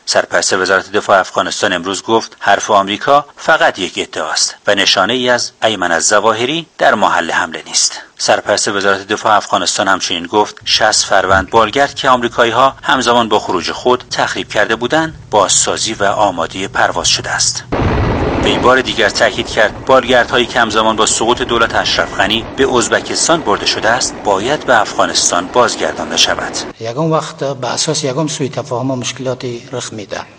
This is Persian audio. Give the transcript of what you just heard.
سرپرست وزارت دفاع افغانستان امروز گفت حرف آمریکا فقط یک ادعاست و نشانه ای از ایمن الظواهری در محل حمله نیست. سرپرست وزارت دفاع افغانستان همچنین گفت 60 فروند بالگرد که آمریکایی‌ها همزمان با خروج خود تخریب کرده بودند، بازسازی و آماده پرواز شده است. وی بار دیگر تاکید کرد بالگردهایی که همزمان با سقوط دولت اشرف غنی به ازبکستان برده شده است باید به افغانستان بازگردانده شود. یگان وقت به اساس یگان سوء تفاهم و مشکلاتی رخ میده.